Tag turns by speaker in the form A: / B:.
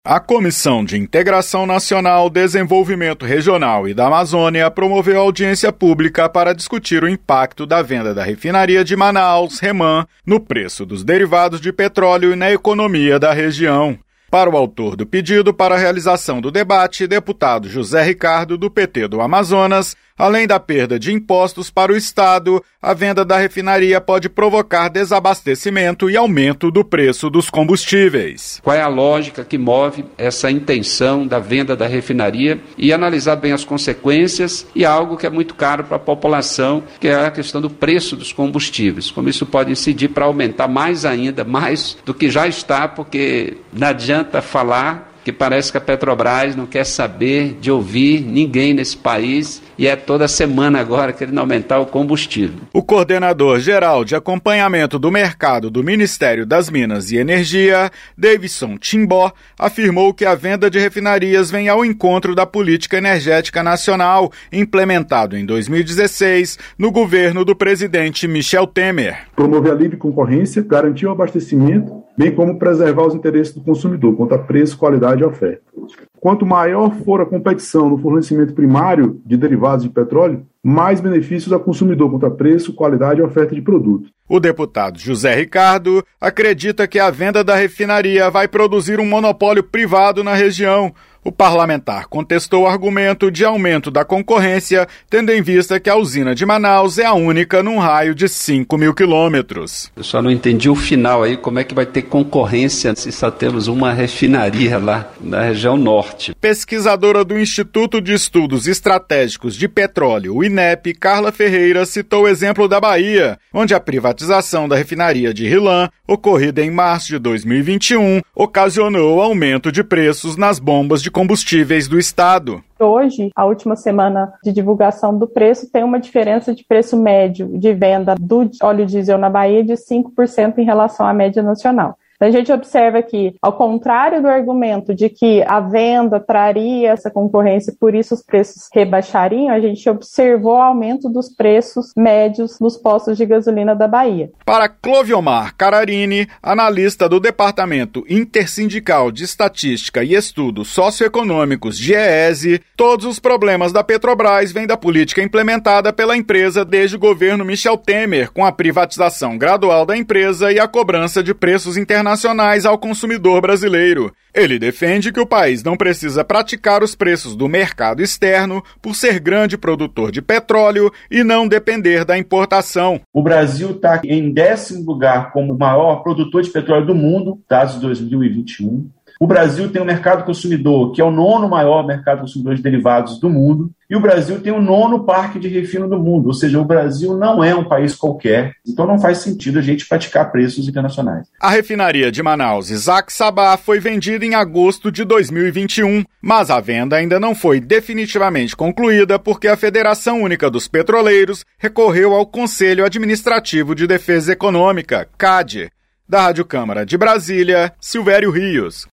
A: A Comissão de Integração Nacional, Desenvolvimento Regional e da Amazônia promoveu audiência pública para discutir o impacto da venda da refinaria de Manaus, REMAN, no preço dos derivados de petróleo e na economia da região. Para o autor do pedido para a realização do debate, deputado José Ricardo, do PT do Amazonas, além da perda de impostos para o Estado, a venda da refinaria pode provocar desabastecimento e aumento do preço dos combustíveis.
B: Qual é a lógica que move essa intenção da venda da refinaria e analisar bem as consequências e algo que é muito caro para a população, que é a questão do preço dos combustíveis. Como isso pode incidir para aumentar mais ainda, mais do que já está, porque não adianta falar que parece que a Petrobras não quer saber de ouvir ninguém nesse país e é toda semana agora querendo aumentar o combustível.
A: O coordenador geral de acompanhamento do mercado do Ministério das Minas e Energia, Davidson Timbó, afirmou que a venda de refinarias vem ao encontro da política energética nacional, implementado em 2016 no governo do presidente Michel Temer.
C: Promover a livre concorrência, garantir o abastecimento, bem como preservar os interesses do consumidor quanto a preço, qualidade e oferta. Quanto maior for a competição no fornecimento primário de derivados de petróleo, mais benefícios ao consumidor quanto a preço, qualidade e oferta de produto.
A: O deputado José Ricardo acredita que a venda da refinaria vai produzir um monopólio privado na região. O parlamentar contestou o argumento de aumento da concorrência, tendo em vista que a usina de Manaus é a única num raio de 5.000 quilômetros.
B: Eu só não entendi o final aí, como é que vai ter concorrência se só temos uma refinaria lá na região norte.
A: Pesquisadora do Instituto de Estudos Estratégicos de Petróleo, o INEP, Carla Ferreira, citou o exemplo da Bahia, onde a privatização da refinaria de RLAM, ocorrida em março de 2021, ocasionou aumento de preços nas bombas de combustíveis do estado.
D: Hoje, a última semana de divulgação do preço tem uma diferença de preço médio de venda do óleo diesel na Bahia de 5% em relação à média nacional. A gente observa que, ao contrário do argumento de que a venda traria essa concorrência, por isso os preços rebaixariam, a gente observou o aumento dos preços médios nos postos de gasolina da Bahia.
A: Para Cloviomar Cararini, analista do Departamento Intersindical de Estatística e Estudos Socioeconômicos de EESE, todos os problemas da Petrobras vêm da política implementada pela empresa desde o governo Michel Temer, com a privatização gradual da empresa e a cobrança de preços internacionais ao consumidor brasileiro. Ele defende que o país não precisa praticar os preços do mercado externo por ser grande produtor de petróleo e não depender da importação.
E: O Brasil está em 10º lugar como o maior produtor de petróleo do mundo, dados de 2021. O Brasil tem um mercado consumidor, que é o 9º maior mercado consumidor de derivados do mundo, e o Brasil tem o 9º parque de refino do mundo, ou seja, o Brasil não é um país qualquer, então não faz sentido a gente praticar preços internacionais.
A: A refinaria de Manaus, Isaac Sabah, foi vendida em agosto de 2021, mas a venda ainda não foi definitivamente concluída porque a Federação Única dos Petroleiros recorreu ao Conselho Administrativo de Defesa Econômica, CADE. Da Rádio Câmara de Brasília, Silvério Rios.